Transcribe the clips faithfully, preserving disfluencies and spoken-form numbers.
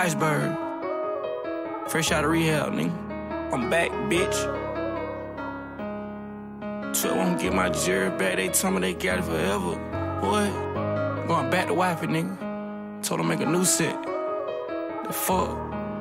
Iceberg. Fresh out of rehab, nigga. I'm back, bitch. So I won't get my jury back. They tell me they got it forever. Boy, going back to wifey, nigga. Told them make a new set. The fuck?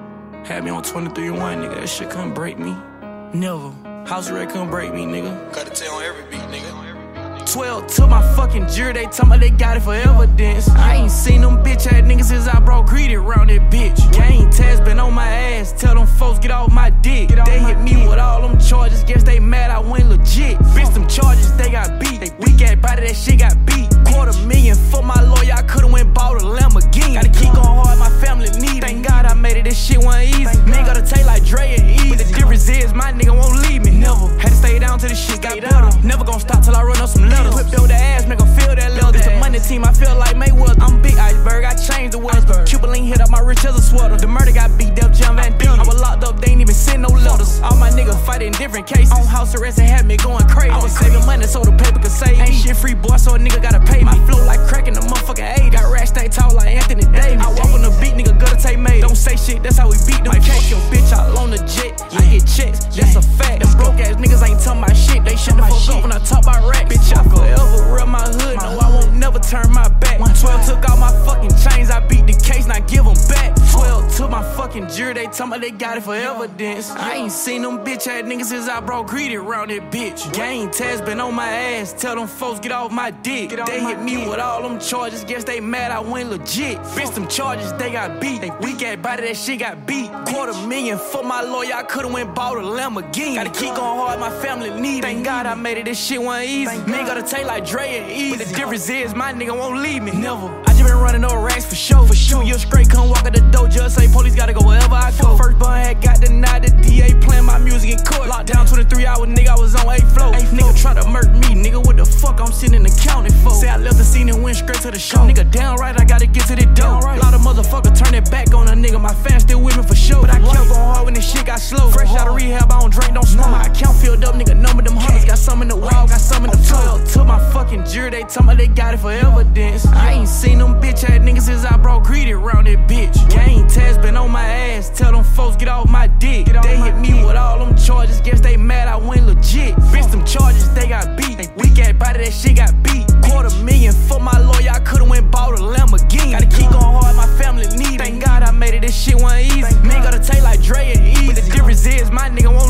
Had me on twenty-three and one, nigga. That shit couldn't break me. Never. House arrest couldn't break me, nigga. Got to tell on every beat, nigga. twelve took my fucking jury, they tell me they got it for evidence. I ain't seen them bitch ass niggas since I brought greedy around that bitch. Gang test been on my ass, tell them folks get off my dick. They hit me with all them charges, guess they mad I went legit. Bitch, them charges they got beat, they weak ass body that shit got beat. Quarter million for my lawyer, I could've went bought a Lamborghini. Gotta keep going hard, my family need it. Thank God I made it, this shit wasn't easy. Nigga gotta take like Dre and Easy. But the difference is my nigga won't leave me. Never had to stay down till the shit got better. Never gon' stop till I run up some letters. Whip your ass, make them feel that leather. It's a money team, I feel like Mayweather. I'm big iceberg, I changed the weather. Cuban hit up my rich as a sweater. The murder got beat up, John Van Damme. I was locked up, they ain't even send no letters. All my niggas fighting different cases. On house arrest and had me going crazy. I was saving money so the paper could save me. Ain't shit free, boy, so a nigga gotta pay me. My flow like cracking the motherfucking eighty. Got rash tank tall like Anthony Davis. I walk on the beat, nigga, gutter take made. Don't say shit, that's how we beat them. Fuck your bitch out on the jet. I get checks, that's a fact. Them broke ass niggas ain't talking about shit. They shut the fuck up when I talk about rap. Bitch, I forever real my hood. No, I won't never turn my back. twelve took all my fucking chains. I beat the case, now give them back. twelve took my fucking jury. They tell me they got it for evidence. I ain't seen them bitch ass niggas since I brought greedy around that bitch. Gang test been on my ass. Tell them folks get off my dick. They hit me with all them charges. Guess they mad I went legit. Bitch, them charges they got beat. They weak ass body that shit got beat. Quarter million for my lawyer. I could've went bought a Lamborghini. Gotta keep going hard. My family need it. Thank God I made it. This shit wasn't easy. Nigga gotta take like Dre and Easy. But the difference is my nigga won't leave me. Never. I just been running no racks for sure. For sure. Two years straight, come walk at the door. Just say police gotta go wherever I go. First bun had got denied. The D A playing my music in court. Locked down twenty-three hours, nigga. I was on eight flow. Nigga try to murk me, nigga. What the fuck I'm sitting in the county for? Say I left the scene and went straight to the show. Nigga downright, I gotta get to the dough. A lot of motherfuckers turn it back on a nigga. My fans still with me for sure. But I kept going hard when this shit got slow. Fresh out of rehab, I don't drink, don't smoke. My account filled up, nigga. Number them hundreds. Got some in the wall, got some in the floor. Took my fucking jury, they tell me they got it for evidence. I ain't seen them bitch ass niggas since I brought greedy around that bitch. Gang test been on my ass. Tell them folks get off my dick. They hit me with all them charges. Guess they mad I went legit. Bitch, them charges they got beat. They weak ass body that shit got beat. Quarter million for my lawyer. I could've went bought a Lamborghini. Gotta keep going hard. My family need it. Thank God I made it. This shit wasn't easy. Nigga gotta take like Dre and Easy. But the difference is my nigga won't